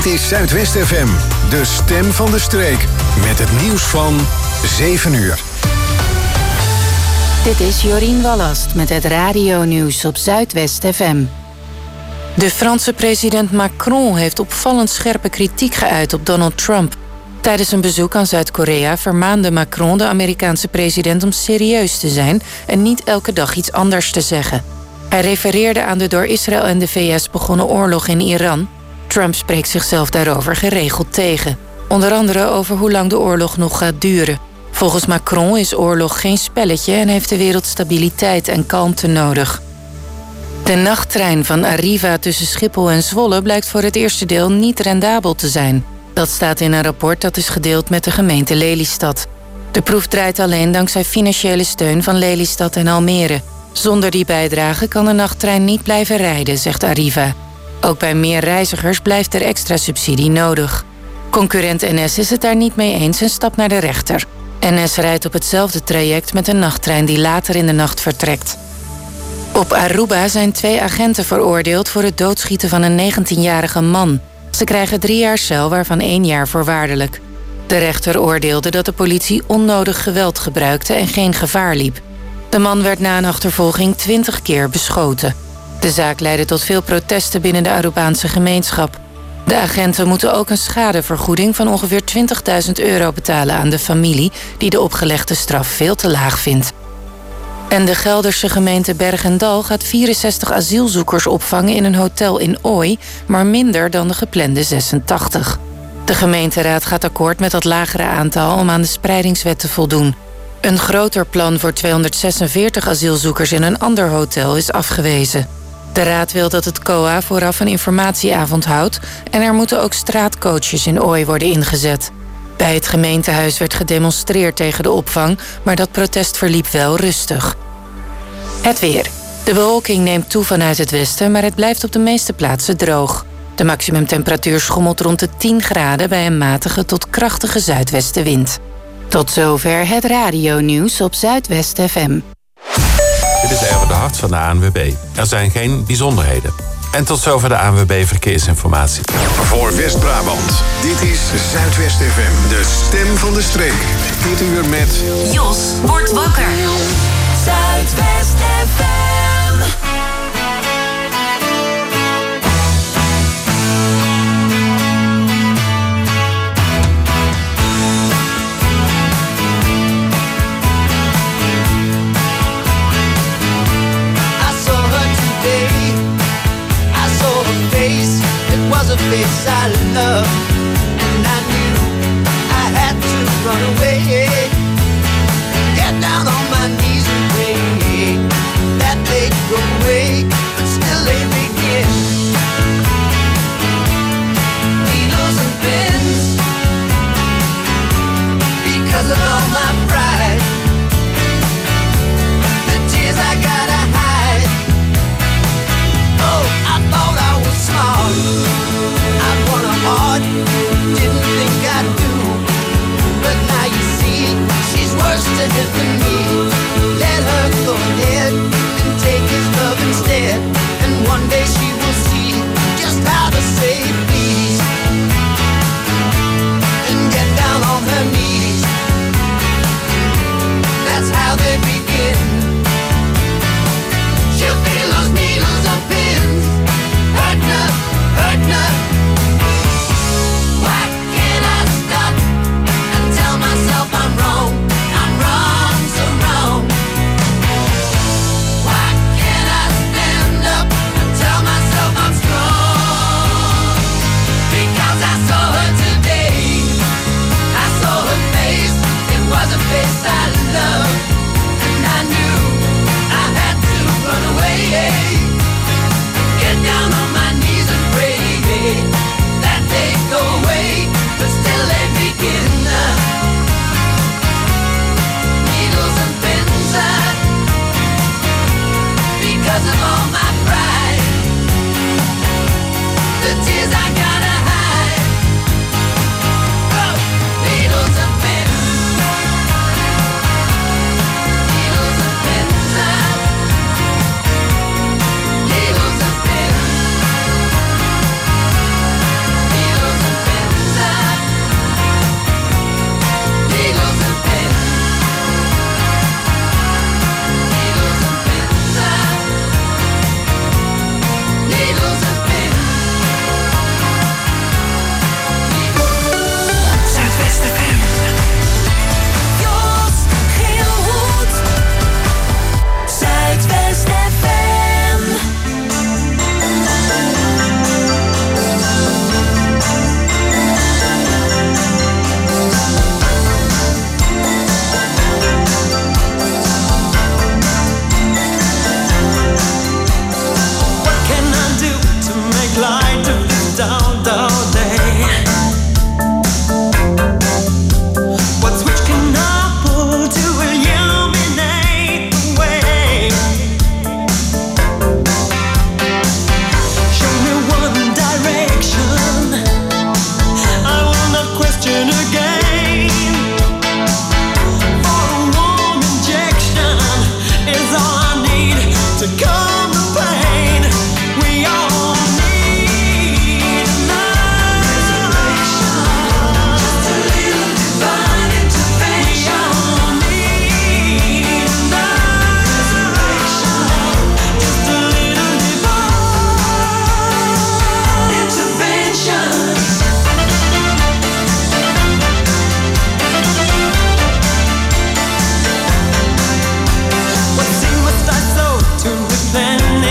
Dit is Zuidwest FM, de stem van de streek. Met het nieuws van 7 uur. Dit is Jorien Wallast met het radio-nieuws op Zuidwest FM. De Franse president Macron heeft opvallend scherpe kritiek geuit op Donald Trump. Tijdens een bezoek aan Zuid-Korea vermaande Macron de Amerikaanse president om serieus te zijn en niet elke dag iets anders te zeggen. Hij refereerde aan de door Israël en de VS begonnen oorlog in Iran. Trump spreekt zichzelf daarover geregeld tegen. Onder andere over hoe lang de oorlog nog gaat duren. Volgens Macron is oorlog geen spelletje en heeft de wereld stabiliteit en kalmte nodig. De nachttrein van Arriva tussen Schiphol en Zwolle blijkt voor het eerste deel niet rendabel te zijn. Dat staat in een rapport dat is gedeeld met de gemeente Lelystad. De proef draait alleen dankzij financiële steun van Lelystad en Almere. Zonder die bijdrage kan de nachttrein niet blijven rijden, zegt Arriva. Ook bij meer reizigers blijft er extra subsidie nodig. Concurrent NS is het daar niet mee eens en stapt naar de rechter. NS rijdt op hetzelfde traject met een nachttrein die later in de nacht vertrekt. Op Aruba zijn 2 agenten veroordeeld voor het doodschieten van een 19-jarige man. Ze krijgen 3 jaar cel, waarvan 1 jaar voorwaardelijk. De rechter oordeelde dat de politie onnodig geweld gebruikte en geen gevaar liep. De man werd na een achtervolging 20 keer beschoten. De zaak leidde tot veel protesten binnen de Arubaanse gemeenschap. De agenten moeten ook een schadevergoeding van ongeveer €20.000 betalen aan de familie die de opgelegde straf veel te laag vindt. En de Gelderse gemeente Berg en Dal gaat 64 asielzoekers opvangen in een hotel in Ooi, maar minder dan de geplande 86. De gemeenteraad gaat akkoord met dat lagere aantal om aan de spreidingswet te voldoen. Een groter plan voor 246 asielzoekers in een ander hotel is afgewezen. De raad wil dat het COA vooraf een informatieavond houdt en er moeten ook straatcoaches in Ooi worden ingezet. Bij het gemeentehuis werd gedemonstreerd tegen de opvang, maar dat protest verliep wel rustig. Het weer. De bewolking neemt toe vanuit het westen, maar het blijft op de meeste plaatsen droog. De maximumtemperatuur schommelt rond de 10 graden bij een matige tot krachtige zuidwestenwind. Tot zover het radio-nieuws op Zuidwest FM. Dit is Erwin de Hart van de ANWB. Er zijn geen bijzonderheden. En tot zover de ANWB Verkeersinformatie. Voor West-Brabant, dit is Zuidwest FM, de stem van de streek. Dit uur met Jos wordt wakker. Zuidwest FM. A face I love, and I knew I had to run away, get down on my knees and pray that they'd go away, but still they begin. Needles and pins, because of all my pride, the tears I gotta hide. Oh, I thought I was smart, hard, didn't think I'd do, but now you see, she's worse to him than me. Let her go ahead and take his love instead, and one day she will see just how to say please, and get down on her knees. That's how they begin. She'll feel those needles and pins, hurting her, hurting her. I'm wrong, so wrong. Why can't I stand up and tell myself I'm strong? Because I saw her today, I saw her face, it was a face I loved, and I knew I had to run away, get down on my knees and pray that they'd go away, but still they begin. Because of all my pride, the tears I gotta hide. Oh, needles and pins, needles and pins, needles and pins, needles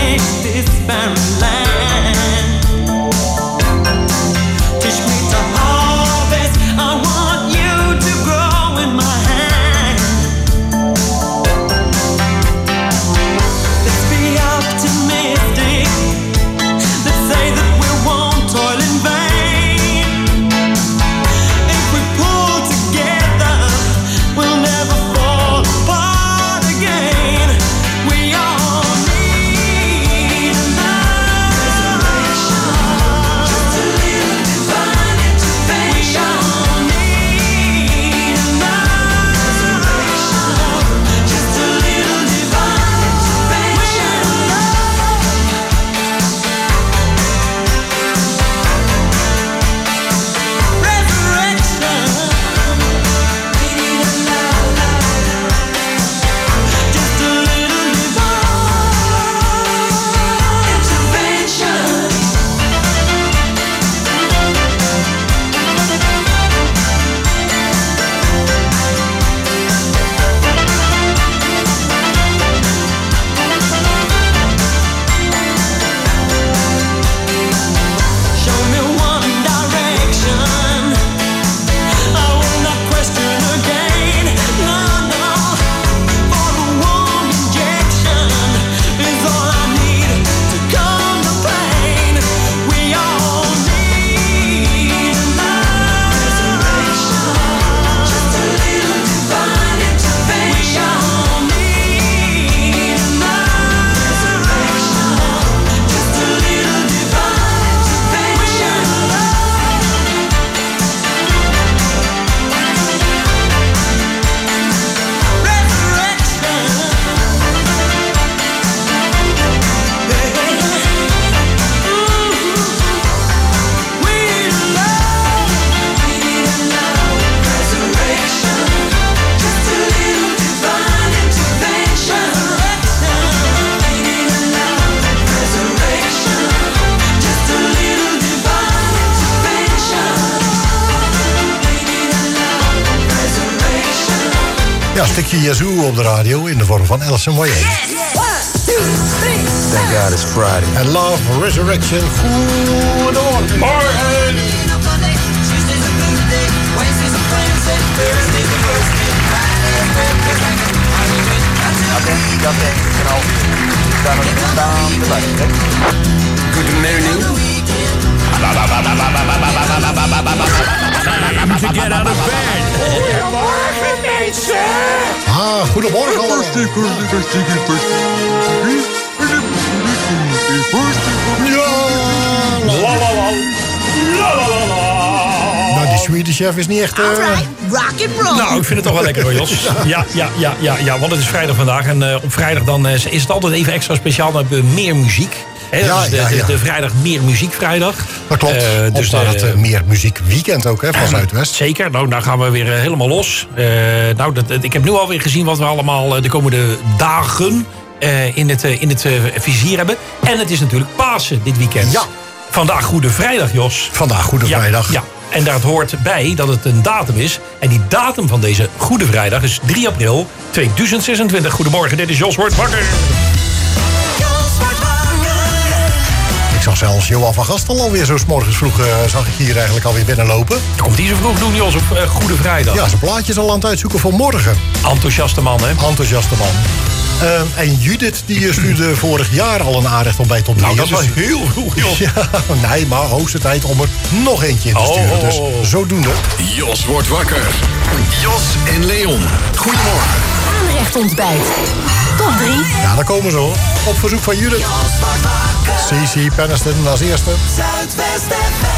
Ja, een stukje Yazoo op de radio in de vorm van Alison Moyet. Yes. 1, 2, 3. Thank God it's Friday. En Love Resurrection. Goedemorgen. Morgen. Good morning. To get out of bed. Goedemorgen, mensen. Goedemorgen allemaal. Nou, die Swedish Chef is niet echt... Alright, rock and roll. Nou, ik vind het toch wel lekker hoor, Jos. Ja, want het is vrijdag vandaag. En op vrijdag dan is het altijd even extra speciaal. Dan hebben we meer muziek. He, dat is de vrijdag meer muziekvrijdag. Dat klopt. Dus het meer muziekweekend ook, hè, van Zuidwest. Zeker. Nou, daar gaan we weer helemaal los. Ik heb nu alweer gezien wat we allemaal de komende dagen in het vizier hebben. En het is natuurlijk Pasen dit weekend. Ja. Vandaag Goede Vrijdag, Jos. Vandaag Goede Vrijdag. Ja. En daar hoort bij dat het een datum is. En die datum van deze Goede Vrijdag is 3 april 2026. Goedemorgen, dit is Jos Wordt Wakker. Ik zag zelfs Johan van Gastel alweer zo 's morgens vroeg zag ik hier eigenlijk alweer binnenlopen. Komt hij zo vroeg doen, Jos, op Goede Vrijdag? Ja, zijn plaatjes al aan het uitzoeken voor morgen. Enthousiaste man, hè? Enthousiaste man. En Judith die stuurde vorig jaar al een aardig ontbijt op de Nou, dat was heel vroeg, Jos. Ja, nee, maar hoogste tijd om er nog eentje in te sturen. Dus zodoende. Jos wordt wakker. Jos en Leon. Goedemorgen. Aanrecht ontbijt. Top 3. Ja, daar komen ze hoor. Op verzoek van Judith. CC Penniston als eerste. Zuidwest FM.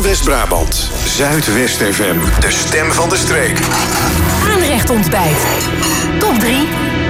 West-Brabant. Zuidwest FM, de stem van de streek. Aanrecht ontbijt. Top 3.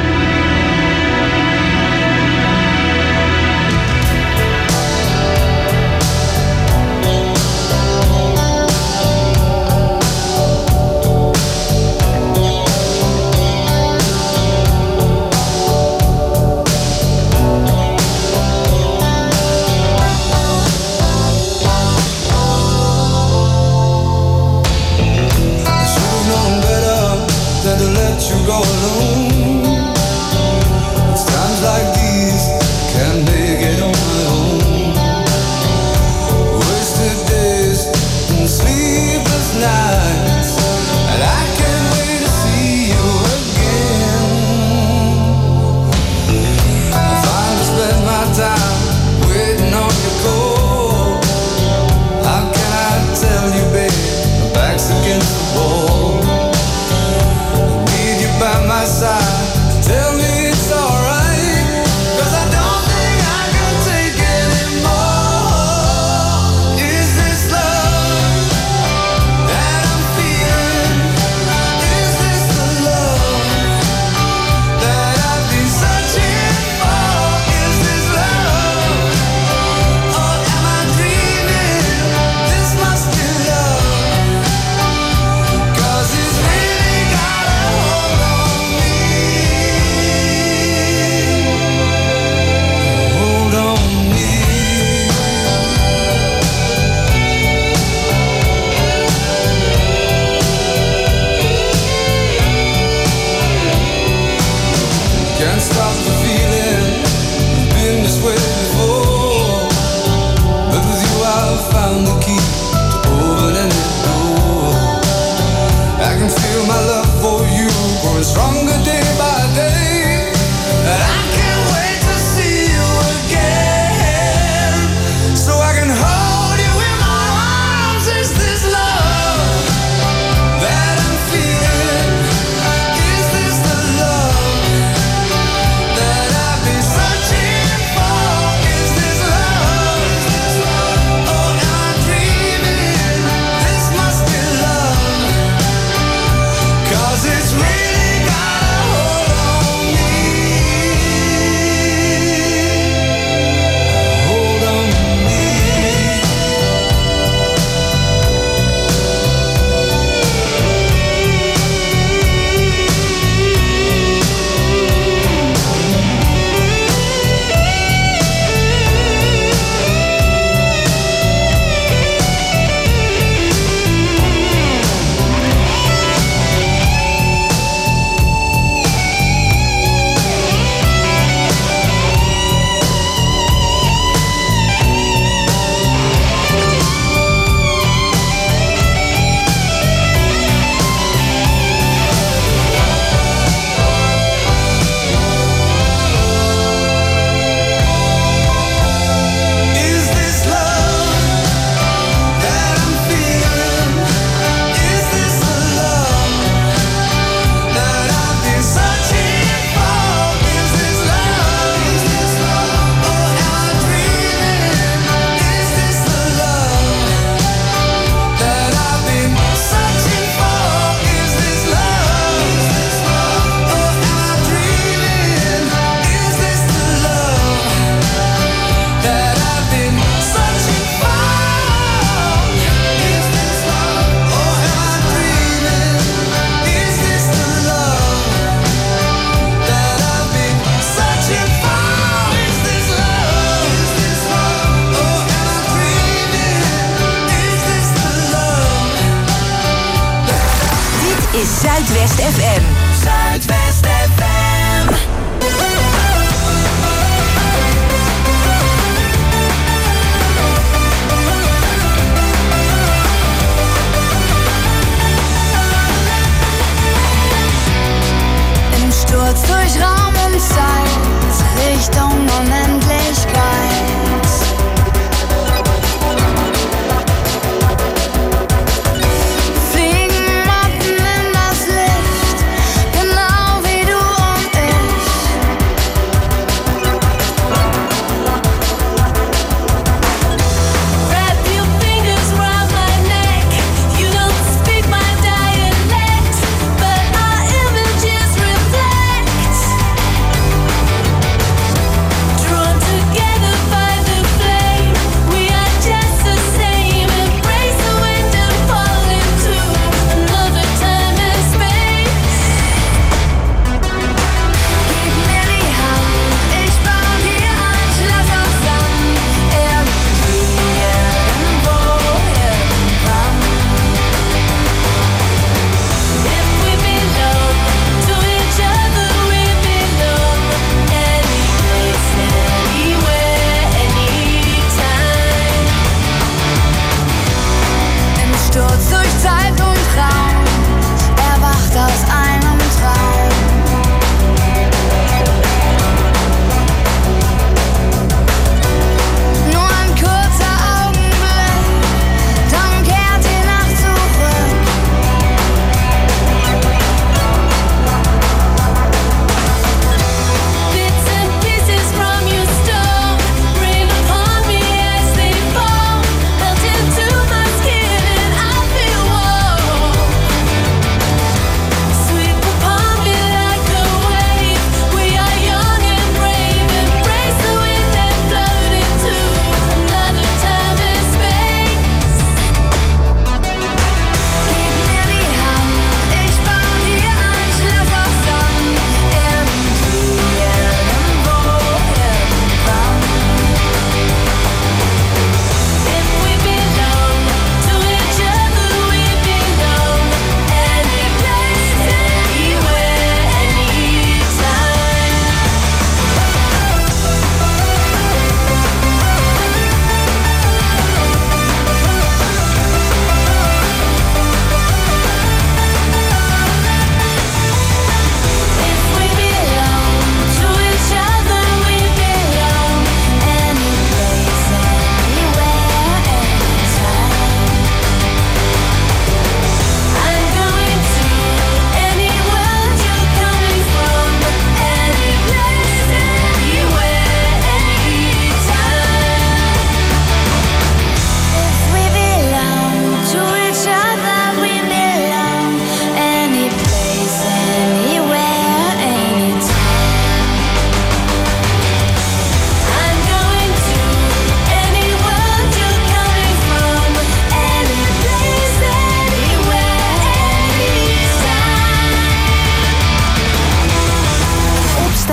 Zuidwest FM. Zuidwest FM. Im Sturz durch Raum und Zeit, Richtung Unendlichkeit. Fliegen Motten in das Licht,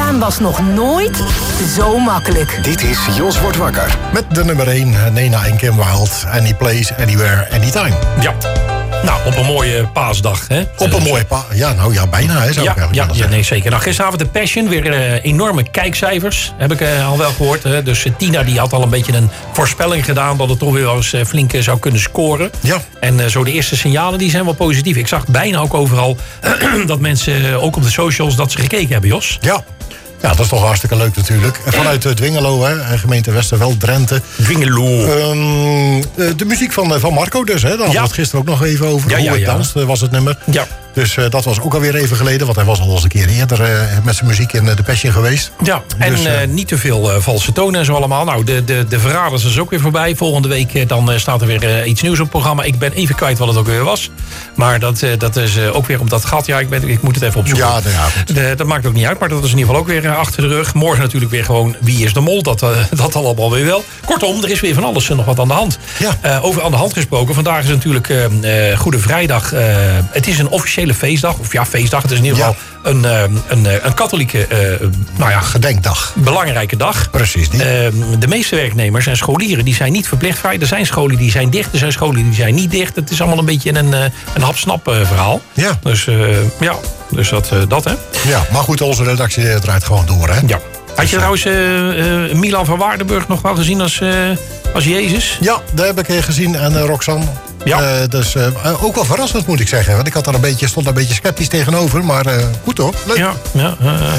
opstaan was nog nooit zo makkelijk. Dit is Jos wordt wakker. Met de nummer 1, Nena en Kim Wild. Any place, anywhere, anytime. Ja. Nou, op een mooie paasdag, hè? Op een mooie ja, nou ja, bijna, hè, zou ik eigenlijk willen zeggen. Nee, zeker. Nou, gisteravond de Passion, weer enorme kijkcijfers, heb ik al wel gehoord. Hè? Dus Tina die had al een beetje een voorspelling gedaan dat het toch weer wel eens flink zou kunnen scoren. Ja. En zo de eerste signalen die zijn wel positief. Ik zag bijna ook overal dat mensen, ook op de socials, dat ze gekeken hebben, Jos. Ja. Ja, dat is toch hartstikke leuk natuurlijk. Vanuit Dwingelo, hè, gemeente Westerveld, Drenthe. Dwingelo. De muziek van Marco dus, hè. Daar hadden we het gisteren ook nog even over. Hoe ik danst was het nummer. Ja. Dus dat was ook alweer even geleden. Want hij was al eens een keer eerder met zijn muziek in de Passion geweest. Ja, en dus, niet te veel valse tonen en zo allemaal. Nou, de Verraders is ook weer voorbij. Volgende week dan staat er weer iets nieuws op het programma. Ik ben even kwijt wat het ook weer was. Maar dat is ook weer op dat gat. Ja, ik moet het even opzoeken. Ja, dat maakt ook niet uit. Maar dat is in ieder geval ook weer achter de rug. Morgen natuurlijk weer gewoon Wie is de Mol. Dat allemaal weer wel. Kortom, er is weer van alles nog wat aan de hand. Ja. Over aan de hand gesproken. Vandaag is natuurlijk Goede Vrijdag. Het is een officiële feestdag. Of ja, feestdag. Het is in ieder geval een katholieke gedenkdag. Belangrijke dag. Precies. De meeste werknemers en scholieren die zijn niet verplicht vrij. Er zijn scholen die zijn dicht. Er zijn scholen die zijn niet dicht. Het is allemaal een beetje een hap-snap verhaal. Ja. Dus dat hè. Ja, maar goed, onze redactie draait gewoon door, hè. Ja. Had je trouwens Milan van Waardenburg nog wel gezien als Jezus? Ja, daar heb ik gezien. En Roxanne. Ja. Dus ook wel verrassend, moet ik zeggen. Want ik had daar stond daar een beetje sceptisch tegenover. Maar goed hoor, leuk. Ja.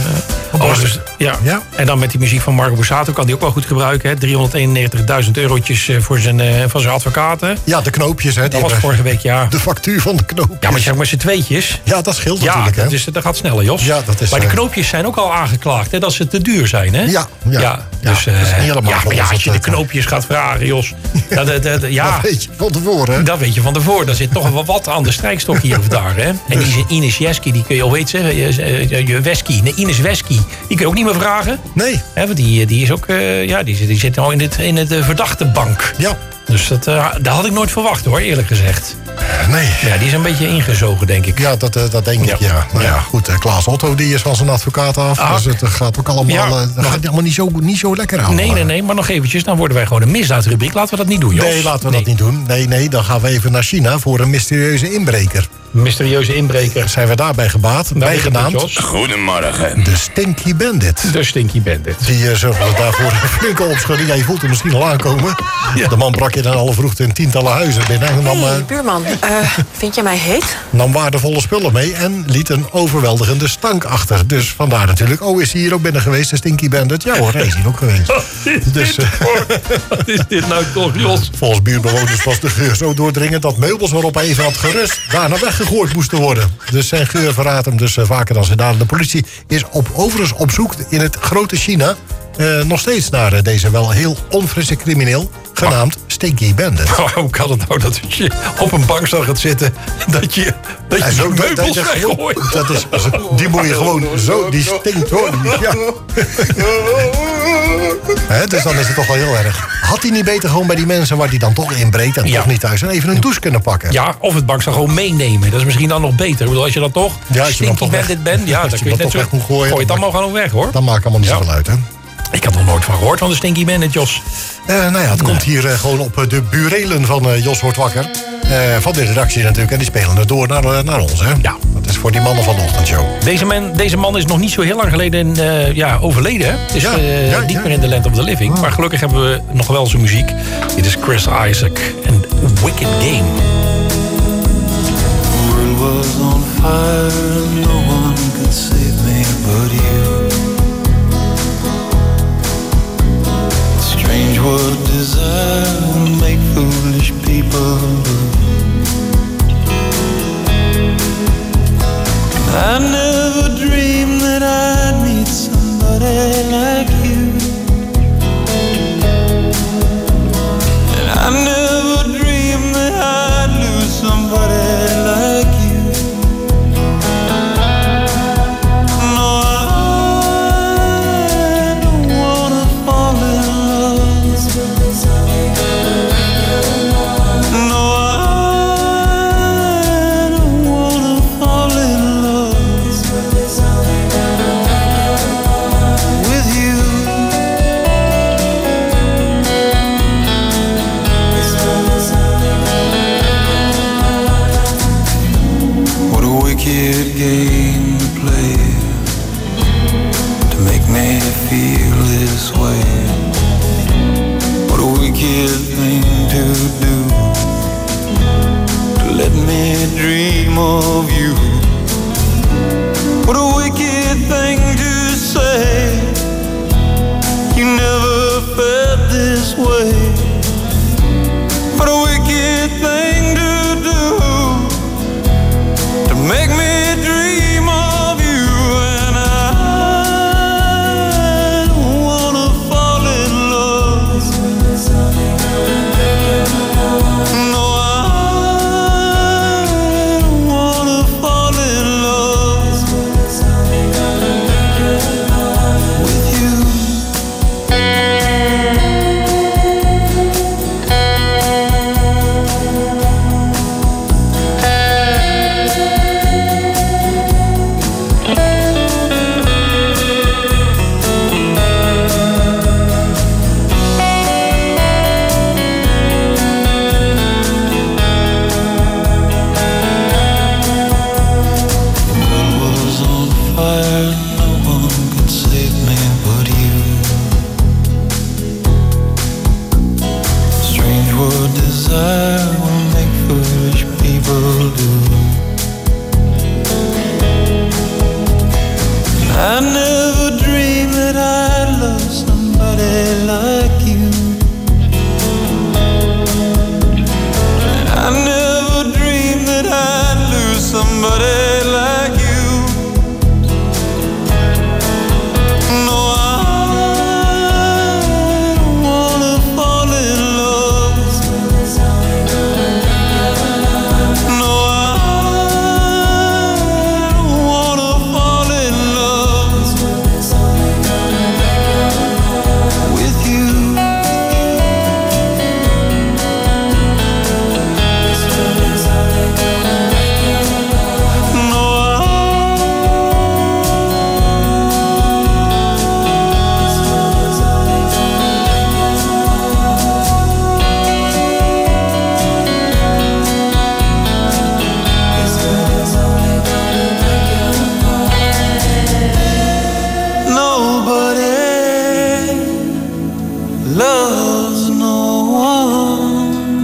Ja. En dan met die muziek van Marco Borsato kan die ook wel goed gebruiken. Hè? 391.000 eurotjes van zijn advocaten. Ja, de knoopjes. Hè, dat was vorige week, ja. De factuur van de knoopjes. Ja, maar zeg maar z'n tweetjes. Ja, dat scheelt natuurlijk. Hè. Dus dat gaat sneller, Jos. Ja, dat is, maar de knoopjes zijn ook al aangeklaagd, hè, dat ze te duur zijn. Hè? Ja. Dus, dat is niet helemaal als je de knoopjes gaat vragen, Jos. Dat weet je van tevoren. Hè? Dat weet je van tevoren. Daar zit toch wel wat aan de strijkstok hier of daar. Hè? En die Ines Jeski, die kun je al weten. Ines Wesky, die kun je ook niet meer vragen. Nee. Hè, want die is ook, die zit al in het verdachte bank. Ja. Dus dat had ik nooit verwacht hoor, eerlijk gezegd. Nee. Ja, die is een beetje ingezogen, denk ik. Ja, dat denk ik, ja. Nou ja, goed, Klaas Otto die is van zijn advocaat af. Dus het gaat ook allemaal, gaat allemaal niet zo lekker aan. Nee, maar nog eventjes, dan worden wij gewoon een misdaadrubriek. Laten we dat niet doen, Jos. Nee, laten we dat niet doen. Nee, dan gaan we even naar China voor een mysterieuze inbreker. Mysterieuze inbreker. Zijn we daarbij bijgenaamd? Goedemorgen. De Stinky Bandit. De Stinky Bandit. Die zorgde daarvoor een flinke opschudding. Ja, je voelt hem misschien al aankomen. Ja. De man brak in alle vroegte in tientallen huizen binnen. En nam, buurman, vind je mij heet? Nam waardevolle spullen mee en liet een overweldigende stank achter. Dus vandaar natuurlijk. Oh, is hij hier ook binnen geweest, de Stinky Bandit? Ja hoor, hij is hier ook geweest. Wat is dit nou toch, Jos? Volgens buurbewoners was de geur zo doordringend dat meubels waarop hij even had gerust daarna weggegooid moesten worden. Dus zijn geur verraadt hem dus vaker dan zijn daden. De politie is overigens op zoek in het grote China nog steeds naar deze wel heel onfrisse crimineel genaamd Stinky Bandit. Hoe kan het nou dat je op een bank zou gaat zitten dat je meubels weggooit? Die moet je gewoon zo, die stinkt hoor. Ja. Dus dan is het toch wel heel erg. Had hij niet beter gewoon bij die mensen waar hij dan toch inbreekt en toch niet thuis en even een douche kunnen pakken? Ja, of het bank zou gewoon meenemen. Dat is misschien dan nog beter. Ik bedoel, als je dan toch Stinky Bandit bent, dan kun je net zo gooi het allemaal gewoon weg hoor. Dan maakt het allemaal niet zoveel uit, hè? Ik had nog nooit van gehoord van de Stinky Bandit, Jos. Het komt hier gewoon op de burelen van Jos wordt wakker. Van de redactie natuurlijk. En die spelen het door naar ons, hè? Ja. Dat is voor die mannen van de ochtendshow. Deze man is nog niet zo heel lang geleden overleden, hè? Het is niet meer in the Land of the Living. Maar gelukkig hebben we nog wel zijn muziek. Dit is Chris Isaac en Wicked Game. The world was on fire, no one could save me but you. Strange what desire will make foolish people do. I never dreamed that I'd meet somebody like you. And I never dreamed that I'd lose somebody like you. No, I feel this way. What a wicked thing to do, to let me dream of you. What a wicked thing to say, you never felt this way. What a wicked thing to do, to make me dream of you. And I don't wanna fall in love. No, I don't wanna fall in love with you. I never dreamed that I'd love somebody like you. I never dreamed that I'd lose somebody like you. No, I don't wanna fall in love. No, I don't wanna fall in love with you. No, nobody loves no one.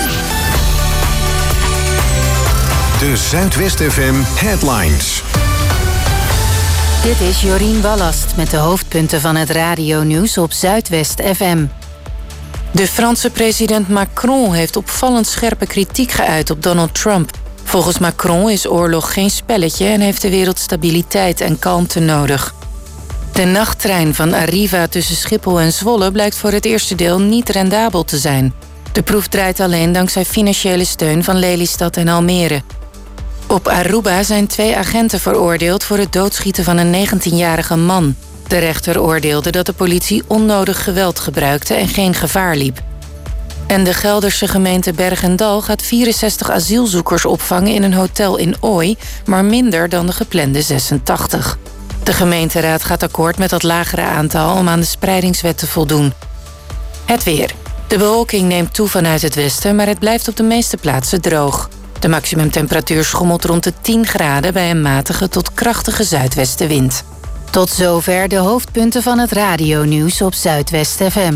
De Zuidwest FM Headlines. Dit is Jorien Wallast met de hoofdpunten van het radionieuws op Zuidwest FM. De Franse president Macron heeft opvallend scherpe kritiek geuit op Donald Trump. Volgens Macron is oorlog geen spelletje en heeft de wereld stabiliteit en kalmte nodig. De nachttrein van Arriva tussen Schiphol en Zwolle blijkt voor het eerste deel niet rendabel te zijn. De proef draait alleen dankzij financiële steun van Lelystad en Almere. Op Aruba zijn 2 agenten veroordeeld voor het doodschieten van een 19-jarige man. De rechter oordeelde dat de politie onnodig geweld gebruikte en geen gevaar liep. En de Gelderse gemeente Bergendal gaat 64 asielzoekers opvangen in een hotel in Ooi, maar minder dan de geplande 86. De gemeenteraad gaat akkoord met dat lagere aantal om aan de spreidingswet te voldoen. Het weer. De bewolking neemt toe vanuit het westen, maar het blijft op de meeste plaatsen droog. De maximumtemperatuur schommelt rond de 10 graden bij een matige tot krachtige zuidwestenwind. Tot zover de hoofdpunten van het radionieuws op Zuidwest FM.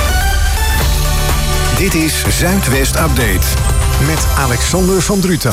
Dit is Zuidwest Update met Alexander van Druten.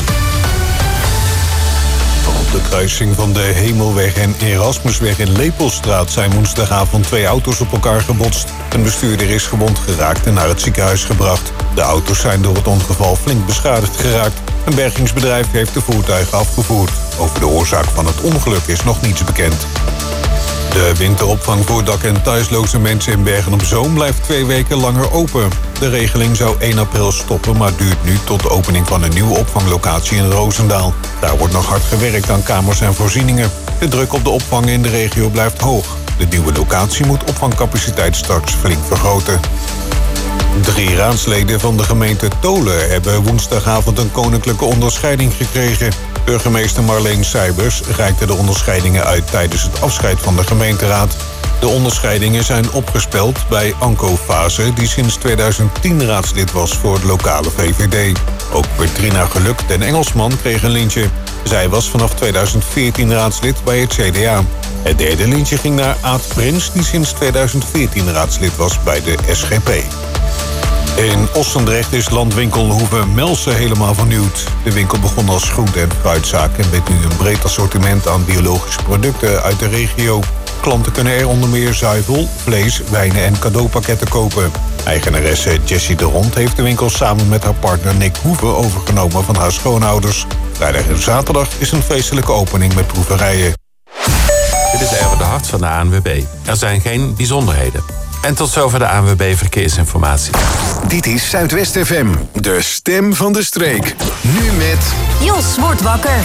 Op de kruising van de Hemelweg en Erasmusweg in Lepelstraat zijn woensdagavond 2 auto's op elkaar gebotst. Een bestuurder is gewond geraakt en naar het ziekenhuis gebracht. De auto's zijn door het ongeval flink beschadigd geraakt. Een bergingsbedrijf heeft de voertuigen afgevoerd. Over de oorzaak van het ongeluk is nog niets bekend. De winteropvang voor dak- en thuisloze mensen in Bergen-op-Zoom blijft 2 weken langer open. De regeling zou 1 april stoppen, maar duurt nu tot de opening van een nieuwe opvanglocatie in Roosendaal. Daar wordt nog hard gewerkt aan kamers en voorzieningen. De druk op de opvang in de regio blijft hoog. De nieuwe locatie moet opvangcapaciteit straks flink vergroten. 3 raadsleden van de gemeente Tolen hebben woensdagavond een koninklijke onderscheiding gekregen. Burgemeester Marleen Seibers reikte de onderscheidingen uit tijdens het afscheid van de gemeenteraad. De onderscheidingen zijn opgespeld bij Anko Fase, die sinds 2010 raadslid was voor de lokale VVD. Ook Petrina Geluk, den Engelsman, kreeg een lintje. Zij was vanaf 2014 raadslid bij het CDA. Het derde lintje ging naar Aad Prins, die sinds 2014 raadslid was bij de SGP. In Ossendrecht is landwinkelhoeve Melsen helemaal vernieuwd. De winkel begon als groente- en fruitzaak en biedt nu een breed assortiment aan biologische producten uit de regio. Klanten kunnen er onder meer zuivel, vlees, wijnen en cadeaupakketten kopen. Eigenaresse Jessie de Hond heeft de winkel samen met haar partner Nick Hoeve overgenomen van haar schoonouders. Vrijdag en zaterdag is een feestelijke opening met proeverijen. Dit is even de hart van de ANWB. Er zijn geen bijzonderheden. En tot zover de ANWB Verkeersinformatie. Dit is Zuidwest FM, de stem van de streek. Nu met... Jos wordt wakker.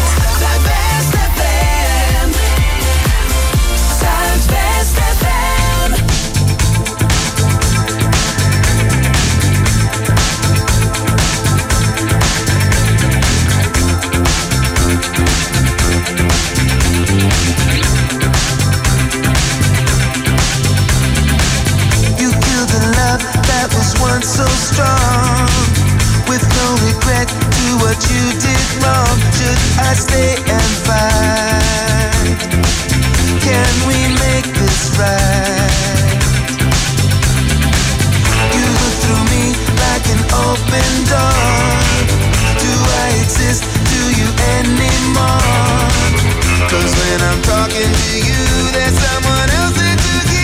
That was once so strong, with no regret to what you did wrong. Should I stay and fight? Can we make this right? You look through me like an open door. Do I exist to you anymore? 'Cause when I'm talking to you, there's someone else that you hear.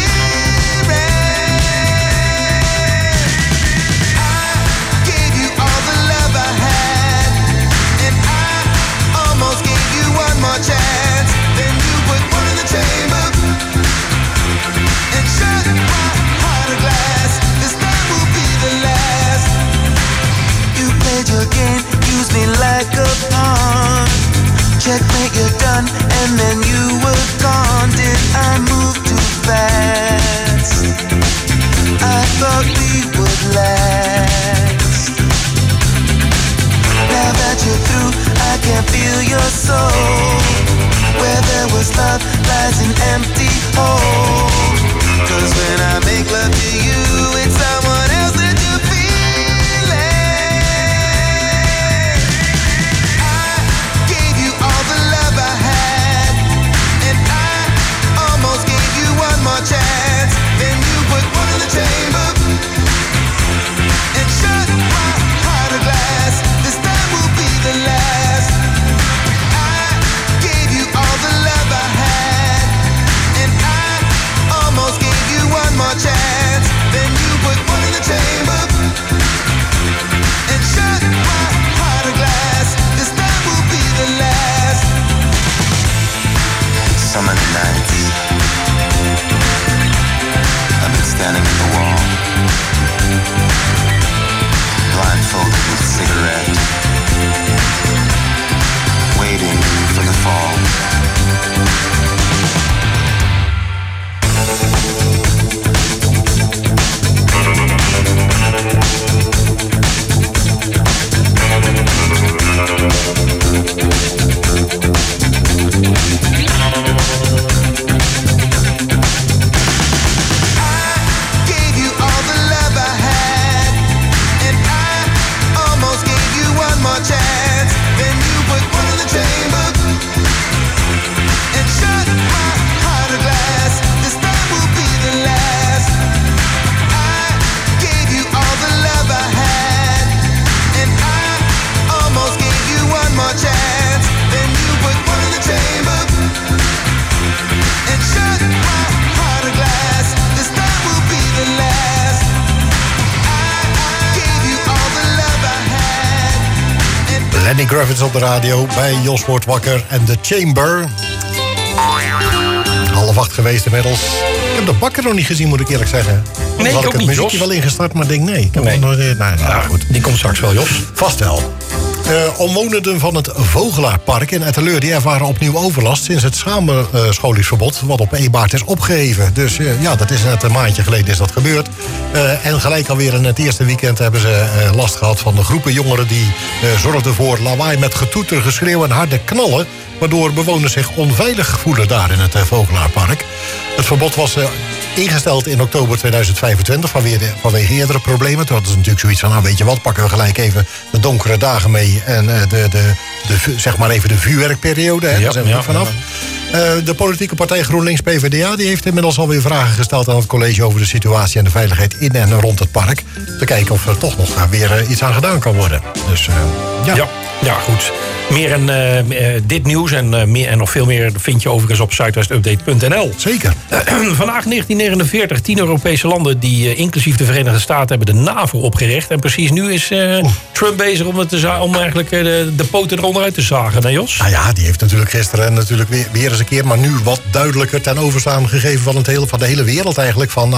More chance, then you put one in the chamber and shut my heart of glass. This time will be the last. You played your game, used me like a pawn. Checkmate, you're done, and then you were gone. Did I move too fast? I thought we would last. Now that you're through, I can feel your soul. Where there was love lies an empty hole. 'Cause when I make love to you, it's someone else that you're feeling. I gave you all the love I had, and I almost gave you one more chance. Then you put one in the chamber and shut my heart of glass. This time will be the last. I gave you all the love I had, and I almost gave you one more chance. Then you put one in the chamber and shut my heart of glass. This time will be the last. Some of the nights I've been standing at the wall, blindfolded with a cigarette, waiting for the fall. Lenny Kravitz op de radio bij Jos wordt wakker en The Chamber. 7:30 geweest inmiddels. Ik heb de bakker nog niet gezien, moet ik eerlijk zeggen. Nee, had ik ook het niet, muziekje Jos. wel ingestart, maar denk nee. Nou, goed. Die komt straks wel, Jos. Vast wel. Omwonenden van het Vogelaarpark in Etteleur die ervaren opnieuw overlast sinds het samenscholingsverbod wat op 1 maart is opgeheven. Dus ja, dat is net een maandje geleden is dat gebeurd. En gelijk alweer in het eerste weekend hebben ze last gehad van de groepen jongeren die zorgden voor lawaai met getoeter, geschreeuw en harde knallen, waardoor bewoners zich onveilig voelen daar in het Vogelaarpark. Het verbod was ingesteld in oktober 2025 vanwege eerdere problemen. Toen hadden ze natuurlijk zoiets van, nou weet je wat, pakken we gelijk even de donkere dagen mee en zeg maar even de vuurwerkperiode. Hè, daar zijn we er vanaf. De politieke partij GroenLinks PvdA die heeft inmiddels alweer vragen gesteld aan het college over de situatie en de veiligheid in en rond het park. Te kijken of er toch nog weer iets aan gedaan kan worden. Dus ja, goed. Meer en dit nieuws en nog veel meer vind je overigens op zuidwestupdate.nl. Zeker. Vandaag 1949, 10 Europese landen die inclusief de Verenigde Staten hebben de NAVO opgericht. En precies nu is Trump bezig om eigenlijk de poten eronder uit te zagen, hè Jos? Nou ja, die heeft natuurlijk gisteren weer eens een keer, maar nu wat duidelijker ten overstaan gegeven van de hele wereld eigenlijk. Van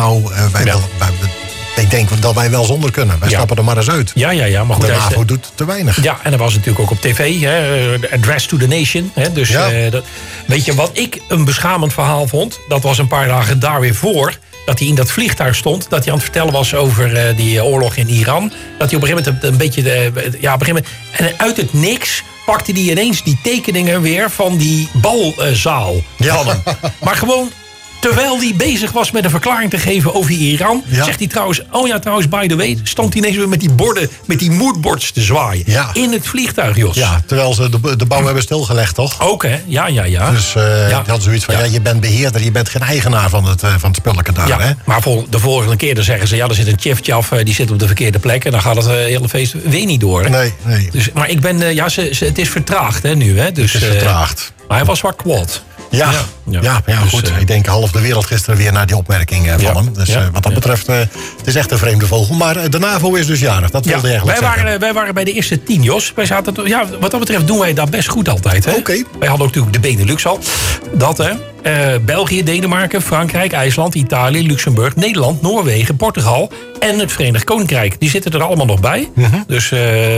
ik denk dat wij wel zonder kunnen. Wij stappen er maar eens uit. Ja, maar goed. De NAVO doet te weinig. Ja, en dat was natuurlijk ook op tv. Address to the Nation. Hè, dus weet je wat ik een beschamend verhaal vond? Dat was een paar dagen daar weer voor. Dat hij in dat vliegtuig stond. Dat hij aan het vertellen was over die oorlog in Iran. Dat hij op een gegeven moment een beetje... en uit het niks pakte hij ineens die tekeningen weer van die balzaal. Maar gewoon... Terwijl hij bezig was met een verklaring te geven over Iran... zegt hij trouwens, by the way... stond hij ineens weer met die borden, met die moodboards te zwaaien. Ja. In het vliegtuig, Jos. Ja, terwijl ze de bouw hebben stilgelegd, toch? Ook, hè? Ja. Dus die had zoiets van, je bent beheerder... je bent geen eigenaar van het spulletje daar, hè? Maar de volgende keer dan zeggen ze... er zit een chefje af, die zit op de verkeerde plek... en dan gaat het hele feest weer niet door, hè? Nee. Dus, maar ik ben... het is vertraagd, hè, nu, hè? Dus, het is vertraagd. Maar hij was wat kwaad. Ja, goed. Ik denk half de wereld gisteren weer naar die opmerking van hem. Dus wat dat betreft, het is echt een vreemde vogel. Maar de NAVO is dus jarig, dat wilde je eigenlijk zeggen. Wij waren bij de eerste 10, Jos. Wij zaten, wat dat betreft doen wij dat best goed altijd. Oké. Wij hadden ook natuurlijk de Benelux al. Dat, hè. België, Denemarken, Frankrijk, IJsland, Italië, Luxemburg, Nederland, Noorwegen, Portugal en het Verenigd Koninkrijk. Die zitten er allemaal nog bij. Dus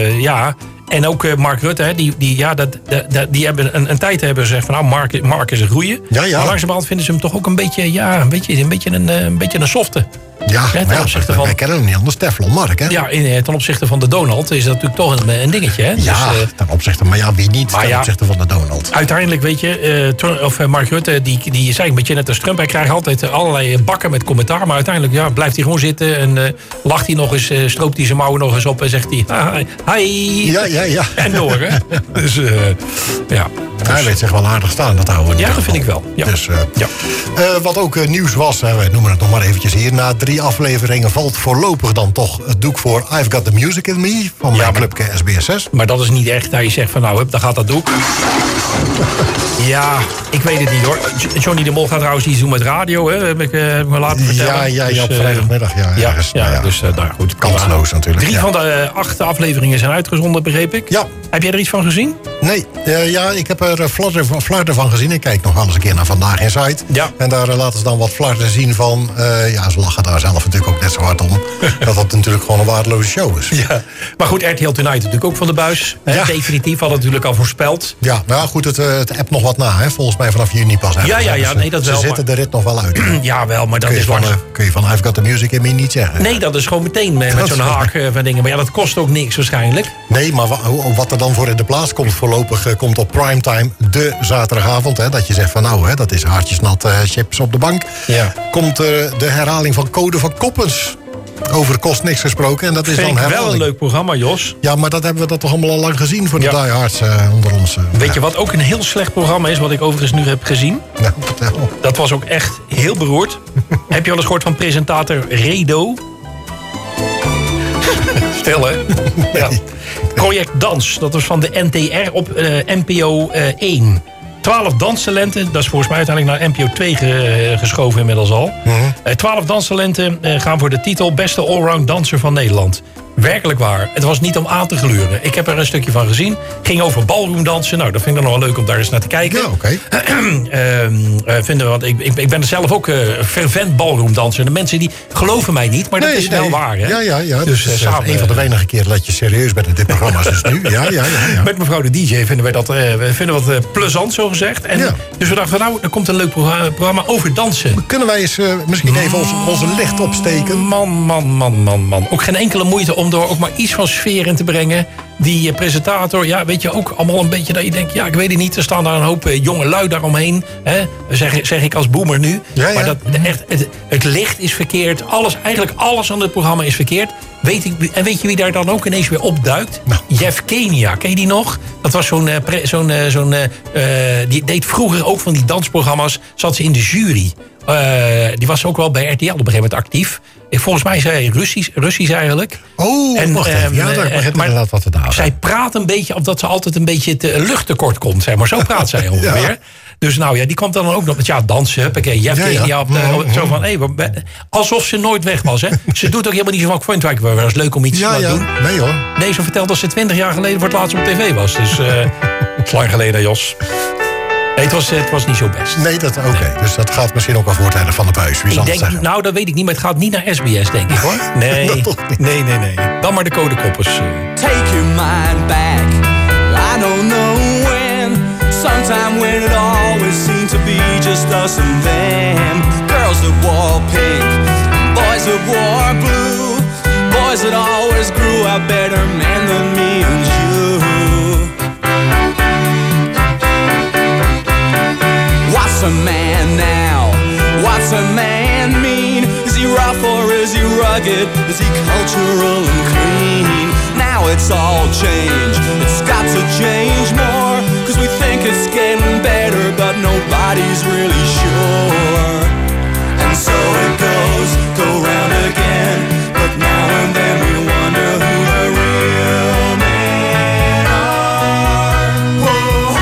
En ook Mark Rutte, die hebben een tijd hebben gezegd van Mark is een goeie. Ja. Maar langzamerhand vinden ze hem toch ook een beetje een softe. Ja, wij kennen hem niet anders. Teflon Mark, hè? Ja, ten opzichte van de Donald is dat natuurlijk toch een dingetje, hè? Ja, dus, ten opzichte, maar wie niet ten opzichte van de Donald. Uiteindelijk, weet je, Mark Rutte, die zei een beetje net als Trump. Hij krijgt altijd allerlei bakken met commentaar. Maar uiteindelijk blijft hij gewoon zitten en lacht hij nog eens, stroopt hij zijn mouwen nog eens op en zegt hij, hi. Ja. En door, hè? Dus, Hij weet zich wel aardig staan, dat oude. Ja, dat vind ik wel. Ja. Dus, wat ook nieuws was, wij noemen het nog maar eventjes hier. Na 3 afleveringen valt voorlopig dan toch het doek voor I've Got The Music In Me van mijn clubke SBS6. Maar dat is niet echt dat je zegt van dan gaat dat doek. Ja, ik weet het niet hoor. Johnny de Mol gaat trouwens iets doen met radio, hè? Heb ik me laten vertellen. Ja, op vrijdagmiddag. Dus daar goed. Kansloos natuurlijk. 3 van de 8 afleveringen zijn uitgezonden, begreep ik. Ja. Heb jij er iets van gezien? Nee, ik heb er flarden van gezien. Ik kijk nog wel eens een keer naar Vandaag Inside. Ja. En daar laten ze dan wat flarden zien van... ze lachen daar zelf natuurlijk ook net zo hard om. dat natuurlijk gewoon een waardeloze show is. Ja. Maar goed, RTL Tonight natuurlijk ook van de buis. Ja. Definitief, hadden natuurlijk al voorspeld. Ja, maar goed, het appt nog wat na. Hè? Volgens mij vanaf juni pas. Dat ze zitten de rit nog wel uit. Ja, wel, maar dat is lang. Kun je van I've Got The Music In Me niet zeggen. Nee, dat is gewoon meteen met zo'n haak van dingen. Maar ja, dat kost ook niks waarschijnlijk. Nee, maar wat er dan voor in de plaats komt voorlopig... komt op primetime de zaterdagavond. Hè, dat je zegt van dat is hartjesnat chips op de bank. Ja. Komt de herhaling van Code van Koppens. Over kost niks gesproken. En dat is dan herhaling. Wel een leuk programma, Jos. Ja, maar dat hebben we toch allemaal al lang gezien voor de diehards onder ons. Weet je wat ook een heel slecht programma is, wat ik overigens nu heb gezien? Ja, vertel. Dat was ook echt heel beroerd. Heb je wel eens gehoord van presentator Redo? Stil, hè? Ja. Project Dans, dat was van de NTR op NPO 1. 12 danstalenten, dat is volgens mij uiteindelijk naar NPO 2 geschoven inmiddels al. 12 danstalenten gaan voor de titel Beste Allround Danser van Nederland. Werkelijk waar. Het was niet om aan te gluren. Ik heb er een stukje van gezien. Ging over ballroomdansen. Nou, dat vind ik dan nog wel leuk om daar eens naar te kijken. Ja, oké. Ik ben er zelf ook fervent ballroomdanser. De mensen die geloven mij niet, maar dat is wel waar. Hè? Ja. Dus een van de weinige keren dat je serieus bent in dit programma is nu. Ja. Met mevrouw de DJ vinden wij dat plezant, zo gezegd. En dus we dachten, er komt een leuk programma over dansen. Kunnen wij eens misschien even onze licht opsteken? Man. Ook geen enkele moeite om door ook maar iets van sfeer in te brengen. Die presentator, ja, weet je, ook allemaal een beetje dat je denkt... ja, ik weet het niet, er staan daar een hoop jonge lui daaromheen. Hè? Zeg ik als boomer nu. Ja. Maar echt, het licht is verkeerd. Eigenlijk alles aan het programma is verkeerd. Weet je wie daar dan ook ineens weer opduikt? Nou. Jeff Kenia, ken je die nog? Dat was die deed vroeger ook van die dansprogramma's. Zat ze in de jury. Die was ook wel bij RTL op een gegeven moment actief. Volgens mij zei hij Russisch eigenlijk. Oh, wacht even. Ja, daar begint inderdaad wat te dalen. Zij praat een beetje, omdat ze altijd een beetje luchttekort komt. Zeg maar. Zo praat zij ongeveer. Ja. Dus nou ja, die komt dan ook nog met dansen. Jeff Kenia. Zo van, alsof ze nooit weg was. Hè. Ze doet ook helemaal niet zo van, ik vond het wel eens leuk om iets te doen. Nee hoor. Nee, ze vertelt dat ze 20 jaar geleden voor het laatst op tv was. Dus het is lang geleden, Jos. Nee, het was niet zo best. Nee, oké. Dus dat gaat misschien ook wel voortijden van de buis. Wie zal het zeggen? Nou, dat weet ik niet, maar het gaat niet naar SBS, denk ik, hoor. Nee. Nee. Dan maar de codekoppers. Take your mind back. I don't know when. Sometime when it always seemed to be just us and them. Girls that wore pink, boys that wore blue. Boys that always grew up better men than me and you. What's a man now? What's a man mean? Is he rough or is he rugged? Is he cultural and clean? Now it's all changed. It's got to change more. Cause we think it's getting better, but nobody's really sure. And so it goes, go round again. But now and then we wonder who the real men are. Whoa.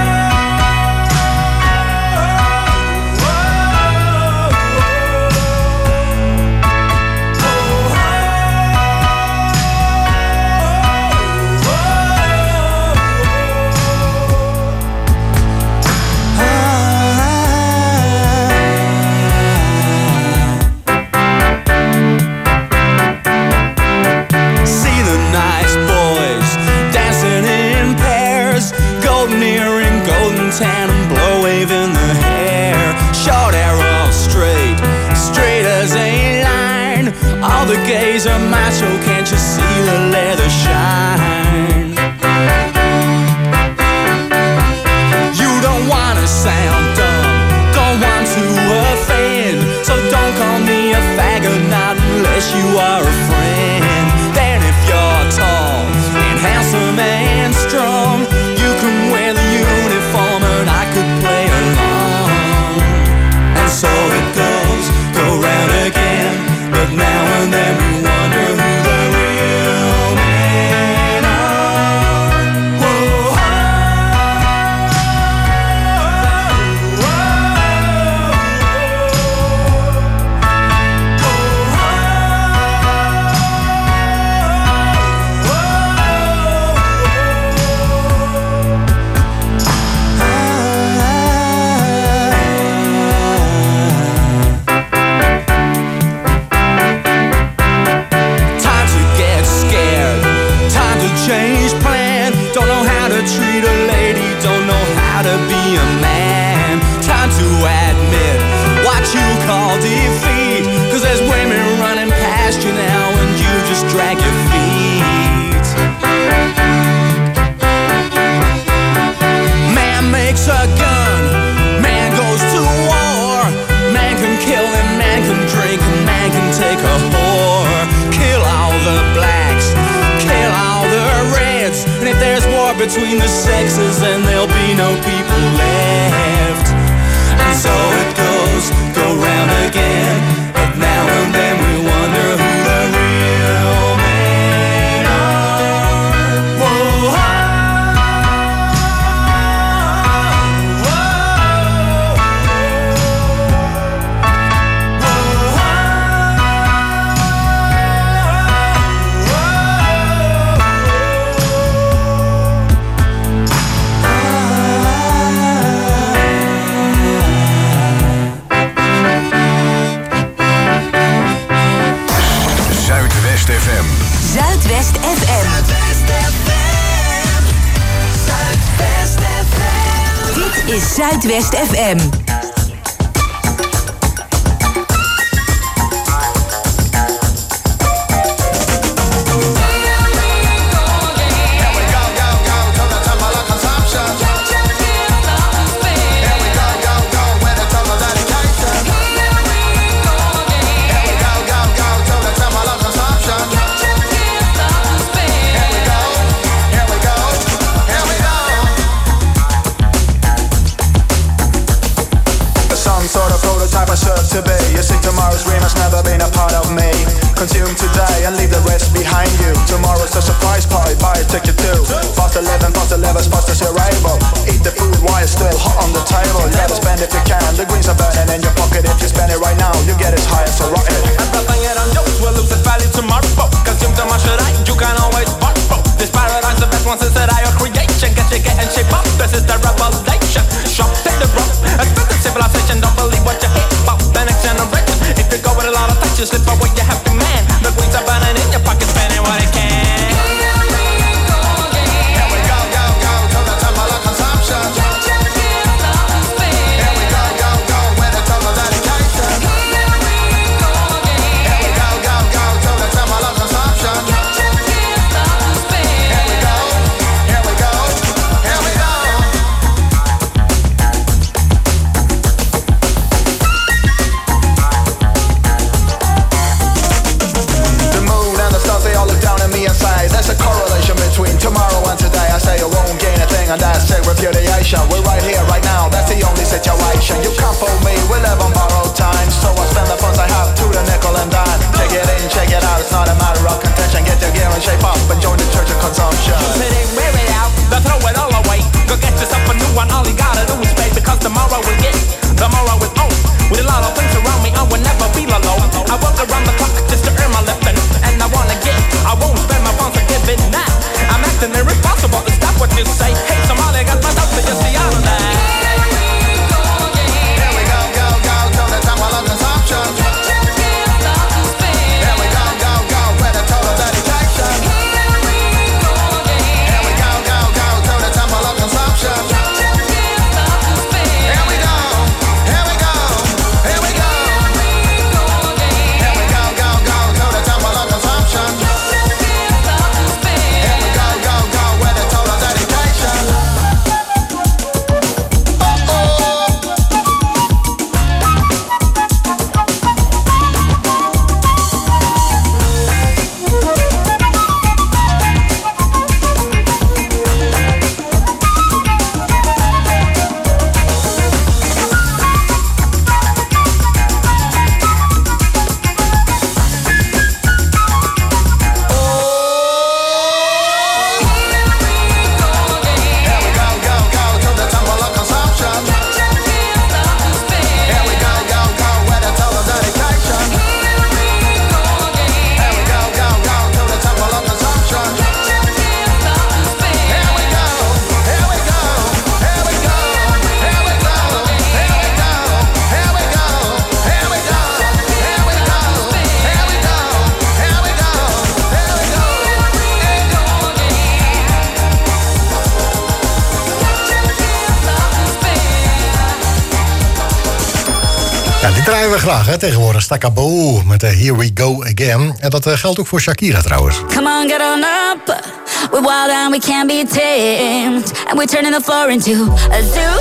Tan and blow waving the hair, short hair all straight as a line. All the gays are macho, can't you see the leather shine? You don't wanna sound dumb, don't want to offend, so don't call me a faggot, not unless you are a friend. Then if you're tall and handsome and strong, you can wear the uniform and I could play along. And so it goes, go round again. But now and then we wonder who the real men are. Whoa, change plan. Don't know how to treat a lady, don't know how to be a man. Time to admit what you call defeat, cause there's women running past you now and you just drag your feet. Man makes a gun, man goes to war. Man can kill and man can drink and man can take a whore. Kill all the blacks, kill all the reds, and if there's war between the sexes, then there'll be no people left. And so it goes, go round again. But now and then we wonder who the real men are. Whoa, Zuidwest FM. Zuidwest FM. Dit is Zuidwest FM. You see tomorrow's dream has never been a part of me. Consume today and leave the rest behind you. Tomorrow's a surprise party, buy a ticket too. Faster living, faster live as fast as you're able. Eat the food while it's still hot on the table. You gotta spend if you can, the greens are burning in your pocket. If you spend it right now, you get as high as a rocket. And nothing yet on jokes will lose its value tomorrow. Consume too much tonight, you can always borrow. This paradigm's the best one since that I creation. Get you getting shape up, this is the revelation. Shop, take the rope, expensive civilization. Don't believe what you hear about the next generation. If you go with a lot of touch, you slip away, you have to man. The greens are burning in your pocket, spending what it can. There's a correlation between tomorrow and today. I say you won't gain a thing, and that's it, repudiation. We're right here, right now, that's the only situation. You can't fool me, we live on borrowed time. So I spend the funds I have to the nickel and dime. Take it in, check it out, it's not a matter of contention. Get your gear and shape up and join the church of consumption. Use it and wear it out, then throw it all away. Go get yourself a new one, all you gotta do is pay. Because tomorrow we get, tomorrow is on. With a lot of things around me, I will never feel alone. I work around the clock just to earn my living. And I wanna get, I won't spend my funds to give it now. I'm acting irresponsible to stop what you say. Hey, somebody got my doubts, so just see all of that. Here we go, go, go, till the time of consumption. Here we go, go, go, with a total dedication. Here we go, go, go, till the time of consumption. Here we go, here we go, here we go. Here we go, go, go, till the time of consumption. Draaien we graag, hè, tegenwoordig. Stakabo met Here We Go Again. En dat geldt ook voor Shakira trouwens. Come on, get on up. We're wild and we can't be tamed. And we're turning the floor into a zoo.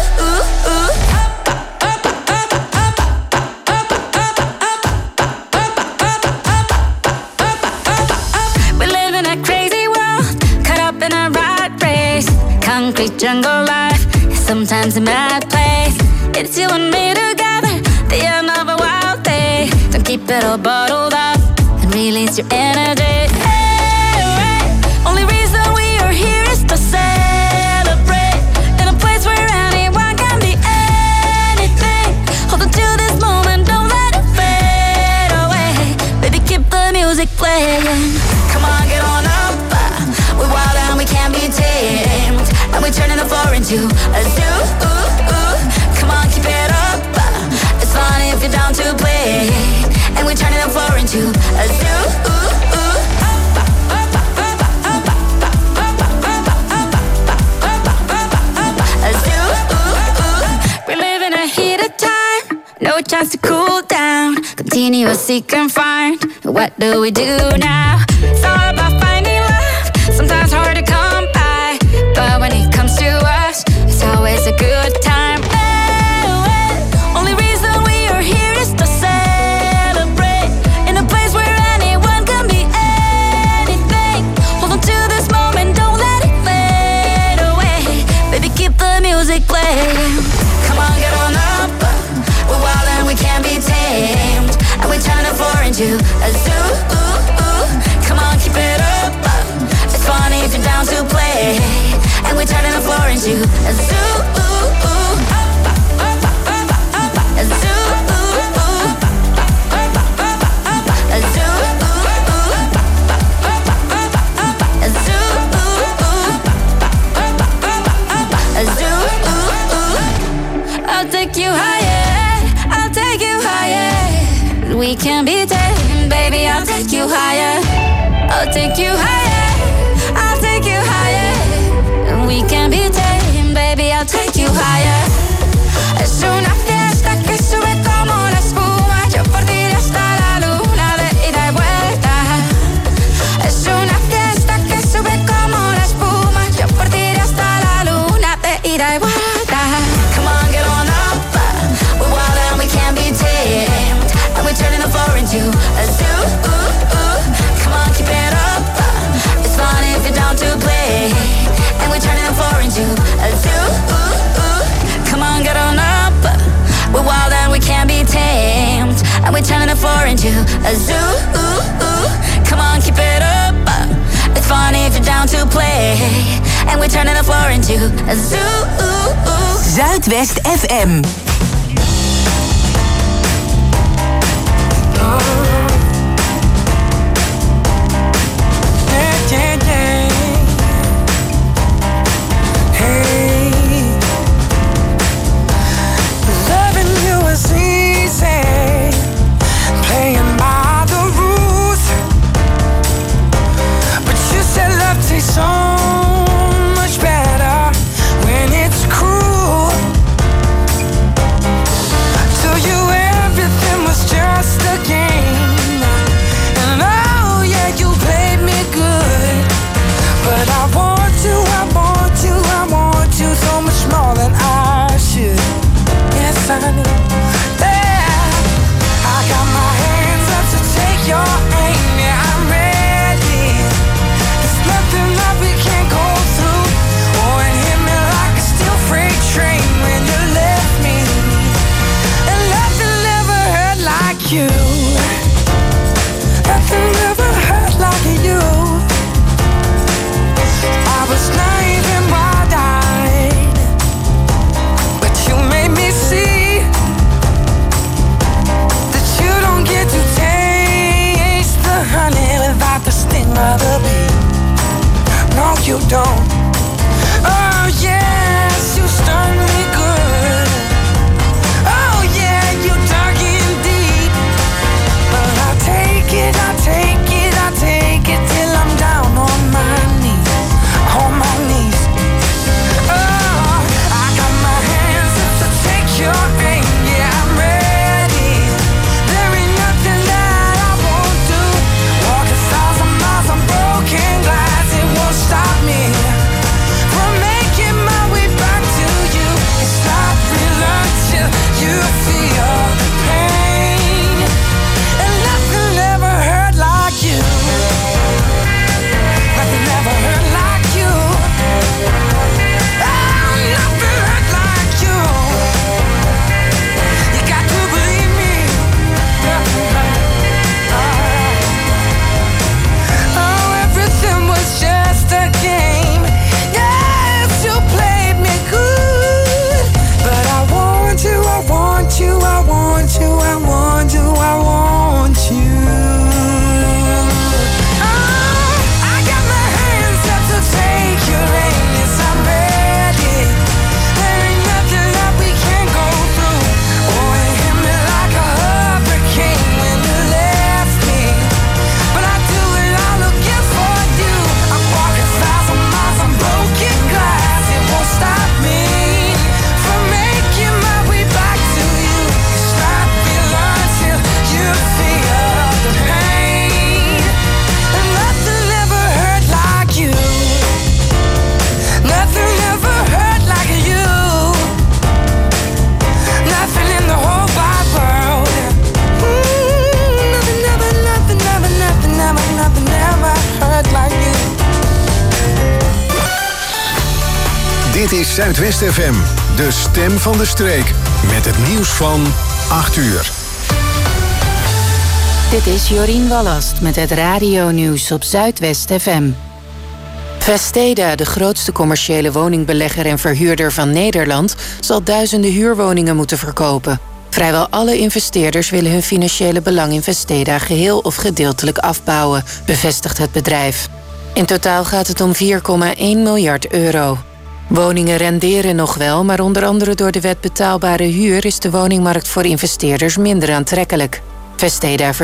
We live in a crazy world, caught up in a rat race. Concrete jungle life, sometimes a mad place. It's you and me together, the end of a wild day. Don't keep it all bottled up and release your energy. Hey, only reason we are here is to celebrate in a place where anyone can be anything. Hold on to this moment, don't let it fade away. Baby, keep the music playing. Come on, get on up. We're wild and we can't be tamed. And we're turning the floor into a zoo. Come on, keep it up. It's fun if you're down to play. And we're turning the floor into a zoo. A zoo. We're living a heated time, no chance to cool down. Continuous seek and find. What do we do now? It's all about finding love. Sometimes hard to come by, but when it comes to us, it's always a good time. Only reason we are here is to celebrate in a place where anyone can be anything. Hold on to this moment, don't let it fade away. Baby, keep the music playing. Come on, get on up. We're wild and we can't be tamed. and you a zoo. Come on, keep it up. It's funny if you're down to play, and we're turning the floor into a zoo. A zoo. A zoo. A zoo. A zoo. I'll take you higher. I'll take you higher. We can be tamed, baby. I'll take you higher. I'll take you higher. I'll take you higher. We can be tamed, baby. I'll take you higher. Es una fiesta que sube como la espuma. Yo por ti hasta la luna de ida y vuelta. Es una fiesta que sube como la espuma. Yo por ti hasta la luna de ida y vuelta. Come on, get on up. We're wild and we can't be tamed, and we're turning the floor into a zoo. Come on, keep it up. It's fun if you're down to play, and we're turning the floor into a zoo. Come on, get on up. We're wild and we can't be tamed, and we're turning the floor into a zoo. Come on, keep it up. It's fun if you're down to play, and we're turning the floor into a zoo. Zuidwest FM. So much better when it's cruel. To you everything was just a game, and oh yeah, you played me good. But I want you, I want you, I want you so much more than I should. Yes, I do. Yeah, I got my hands up to take your aim. Yeah, I'm ready. There's nothing that we can't go through. Oh, and hit me like a steel freight train when you left me. And nothing ever hurt like you. Nothing ever hurt like you. I was naive and wide-eyed, but you made me see that you don't get to taste the honey without the sting of the bee. No, you don't. Oh yes, you stung me good. Oh yeah, you dug in deep. But I'll take it, I'll take it, I'll take it till I'm down on my knees, on my knees. Oh, I got my hands up to take your aim. Yeah, I'm ready. There ain't nothing that I won't do. Walk 1,000 miles on broken glass, it won't stop me from making my way back to you. It's not real until you feel the pain, and nothing ever hurt like you. Nothing ever hurt like you. Oh, nothing hurt like you. You got to believe me. Oh, everything was just a game. Yes, you played me good, but I want you, I want you, I want you, I want you, I want you. Oh, I got my hands up to take your aim. Yes, I'm ready. There ain't nothing that we can't go through. Oh, it hit me like a hurricane when you left me. But I do it all again for you. I'm walking 1,000 miles on broken glass. It won't stop me from making my way back to you. It's not real until you feel the pain, and nothing ever hurt like you. Nothing ever hurt like you. Nothing in the whole wide world. Nothing ever, nothing ever, nothing ever, nothing ever hurt like you. Dit is Zuidwest FM, de stem van de streek. Met het nieuws van 8 uur. Dit is Jorien Wallast met het radio-nieuws op Zuidwest FM. Vesteda, de grootste commerciële woningbelegger en verhuurder van Nederland, zal duizenden huurwoningen moeten verkopen. Vrijwel alle investeerders willen hun financiële belang in Vesteda geheel of gedeeltelijk afbouwen, bevestigt het bedrijf. In totaal gaat het om 4,1 miljard euro. Woningen renderen nog wel, maar onder andere door de wet betaalbare huur is de woningmarkt voor investeerders minder aantrekkelijk. Vesteda